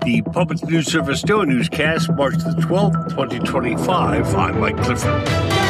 The Public News Service Daily Newscast, March the 12th, 2025. I'm Mike Clifford.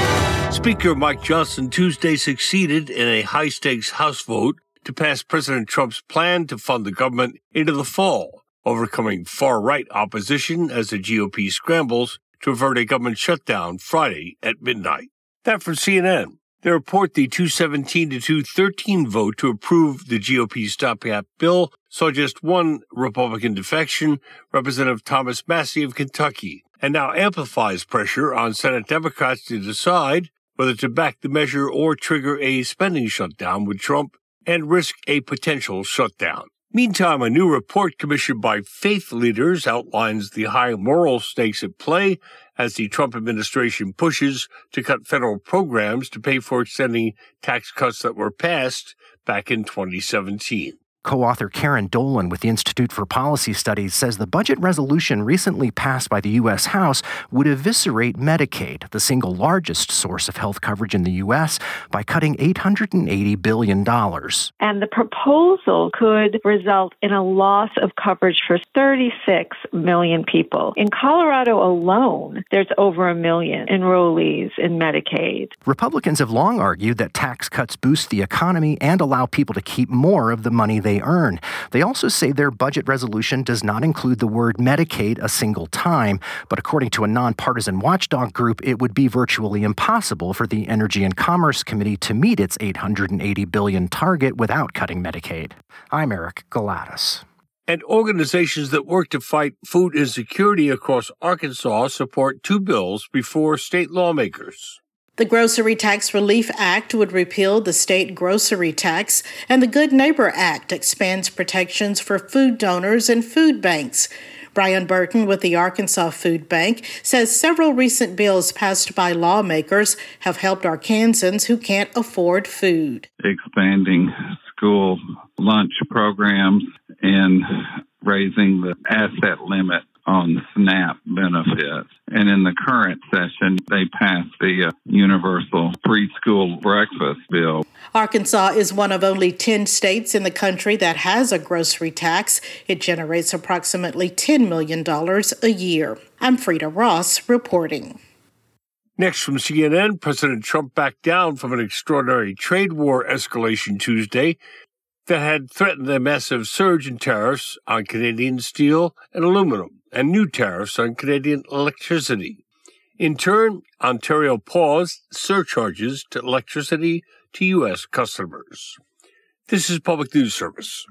Speaker Mike Johnson Tuesday succeeded in a high-stakes House vote to pass President Trump's plan to fund the government into the fall, overcoming far-right opposition as the GOP scrambles to avert a government shutdown Friday at midnight. That from CNN. They report the 217 to 213 vote to approve the GOP stopgap bill saw just one Republican defection, Representative Thomas Massie of Kentucky, and now amplifies pressure on Senate Democrats to decide whether to back the measure or trigger a spending shutdown with Trump and risk a potential shutdown. Meantime, a new report commissioned by faith leaders outlines the high moral stakes at play as the Trump administration pushes to cut federal programs to pay for extending tax cuts that were passed back in 2017. Co-author Karen Dolan with the Institute for Policy Studies says the budget resolution recently passed by the U.S. House would eviscerate Medicaid, the single largest source of health coverage in the U.S., by cutting $880 billion. And the proposal could result in a loss of coverage for 36 million people. In Colorado alone, there's over 1 million enrollees in Medicaid. Republicans have long argued that tax cuts boost the economy and allow people to keep more of the money they earn. They also say their budget resolution does not include the word Medicaid a single time, but according to a nonpartisan watchdog group, it would be virtually impossible for the Energy and Commerce Committee to meet its $880 billion target without cutting Medicaid. I'm Eric Galatas. And organizations that work to fight food insecurity across Arkansas support two bills before state lawmakers. The Grocery Tax Relief Act would repeal the state grocery tax, and the Good Neighbor Act expands protections for food donors and food banks. Brian Burton with the Arkansas Food Bank says several recent bills passed by lawmakers have helped Arkansans who can't afford food. Expanding school lunch programs and raising the asset limit on SNAP benefits. And in the current session, they passed the universal preschool breakfast bill. Arkansas is one of only 10 states in the country that has a grocery tax. It generates approximately $10 million a year. I'm Frida Ross reporting. Next from CNN, President Trump backed down from an extraordinary trade war escalation Tuesday that had threatened a massive surge in tariffs on Canadian steel and aluminum and new tariffs on Canadian electricity. In turn, Ontario paused surcharges to electricity to U.S. customers. This is Public News Service.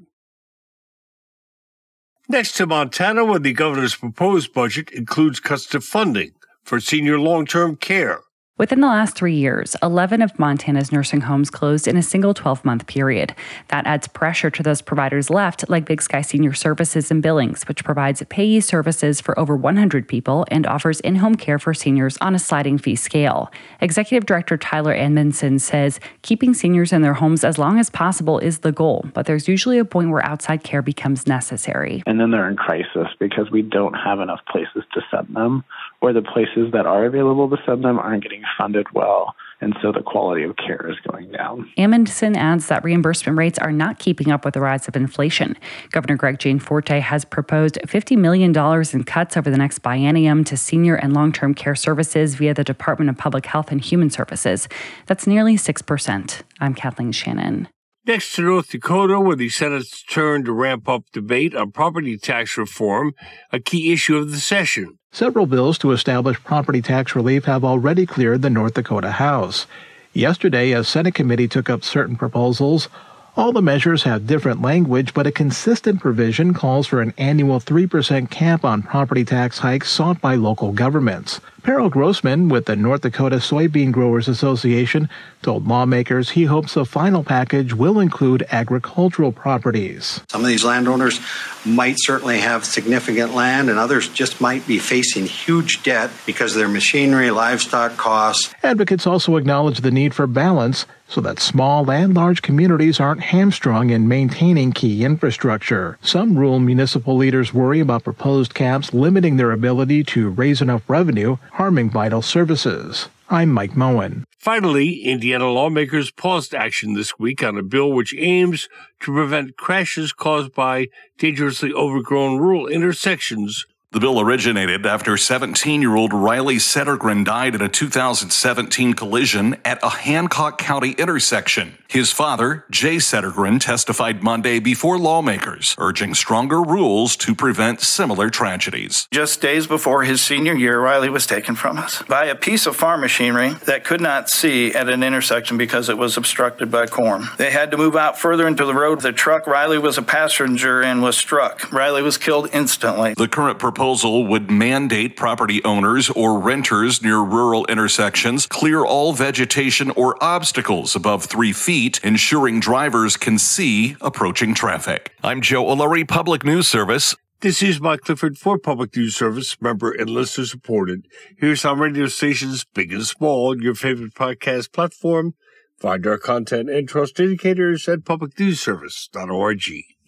Next to Montana, where the governor's proposed budget includes cuts to funding for senior long-term care. Within the last 3 years, 11 of Montana's nursing homes closed in a single 12-month period. That adds pressure to those providers left, like Big Sky Senior Services and Billings, which provides payee services for over 100 people and offers in-home care for seniors on a sliding fee scale. Executive Director Tyler Edmondson says keeping seniors in their homes as long as possible is the goal, but there's usually a point where outside care becomes necessary. And then they're in crisis because we don't have enough places to send them, or the places that are available to send them aren't getting funded well, and so the quality of care is going down. Amundsen adds that reimbursement rates are not keeping up with the rise of inflation. Governor Greg Gianforte has proposed $50 million in cuts over the next biennium to senior and long-term care services via the Department of Public Health and Human Services. That's nearly 6%. I'm Kathleen Shannon. Next to North Dakota, where the Senate's turn to ramp up debate on property tax reform, a key issue of the session. Several bills to establish property tax relief have already cleared the North Dakota House. Yesterday, a Senate committee took up certain proposals. All the measures have different language, but a consistent provision calls for an annual 3% cap on property tax hikes sought by local governments. Peril Grossman with the North Dakota Soybean Growers Association told lawmakers he hopes the final package will include agricultural properties. Some of these landowners might certainly have significant land, and others just might be facing huge debt because of their machinery, livestock costs. Advocates also acknowledge the need for balance so that small and large communities aren't hamstrung in maintaining key infrastructure. Some rural municipal leaders worry about proposed caps limiting their ability to raise enough revenue harming vital services. I'm Mike Moen. Finally, Indiana lawmakers paused action this week on a bill which aims to prevent crashes caused by dangerously overgrown rural intersections. The bill originated after 17-year-old Riley Settergren died in a 2017 collision at a Hancock County intersection. His father, Jay Settergren, testified Monday before lawmakers, urging stronger rules to prevent similar tragedies. Just days before his senior year, Riley was taken from us by a piece of farm machinery that could not see at an intersection because it was obstructed by corn. They had to move out further into the road. The truck Riley was a passenger in was struck. Riley was killed instantly. The current proposal would mandate property owners or renters near rural intersections clear all vegetation or obstacles above 3 feet, ensuring drivers can see approaching traffic. I'm Joe O'Leary, Public News Service. This is Mike Clifford for Public News Service, member and listener supported. Here's some radio stations, big and small, your favorite podcast platform. Find our content and trust indicators at publicnewsservice.org.